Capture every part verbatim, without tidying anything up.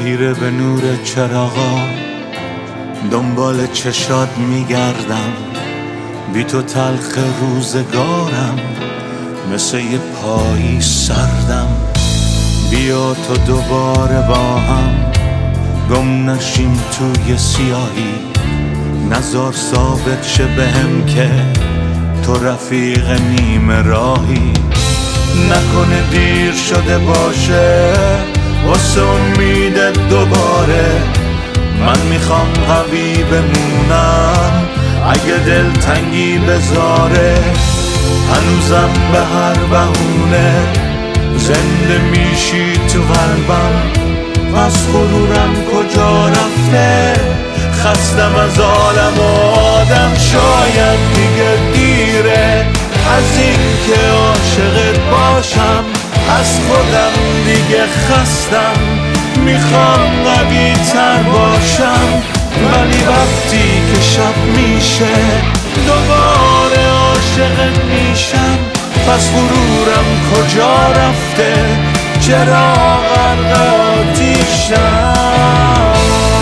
خیره به نور چراغا دنبال چشات میگردم، بی تو تلخ روزگارم مثل یه پایی سردم. بیا تو دوباره با هم گم نشیم توی سیاهی، نزار ثابت شه بهم که تو رفیق نیمه راهی. نکنه دیر شده باشه واسه امید دوباره، من میخوام قوی بمونم اگه دل تنگی بذاره. هنوزم به هر بهونه زنده میشی تو قلبم، پس غرورم کجا رفته؟ خستم از عالم و آدم، شاید دیگه دیره از این که عاشقت باشم. از خودم دیگه خستم، میخوام قوی تر باشم، ولی وقتی که شب میشه دوباره عاشقت میشم. پس غرورم کجا رفته؟ چرا غرق آتیشم؟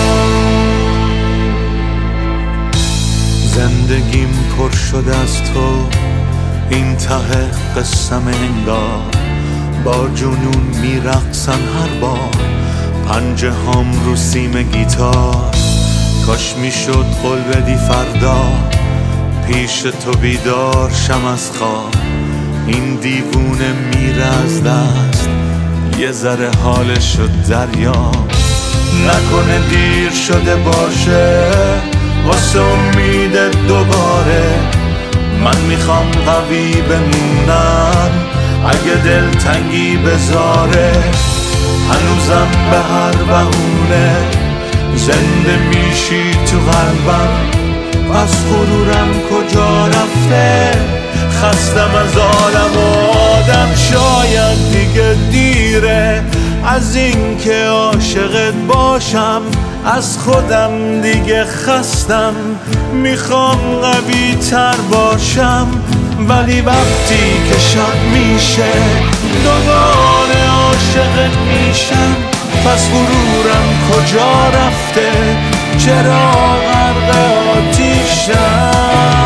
زندگیم پر شده از تو، این ته قسم انگار با جنون میرقصن هر بار پنجه هم رو سیم گیتار. کاش میشد قول بدی فردا پیش تو بیدار شم از خواب، این دیوونه میره از دست یه ذره حالش شد دریا. نکنه دیر شده باشه واسه امید دوباره، من میخوام قوی بمونم اگه دل تنگی بذاره. هنوزم به هر بهونه زنده میشی تو قلبم، پس غرورم کجا رفته؟ خستم از عالم و آدم، شاید دیگه دیره از این که عاشقت باشم. از خودم دیگه خستم، میخوام قوی تر باشم، ولی وقتی که شب میشه دوباره عاشقت میشم. پس غرورم کجا رفته؟ چرا غرق آتیشم؟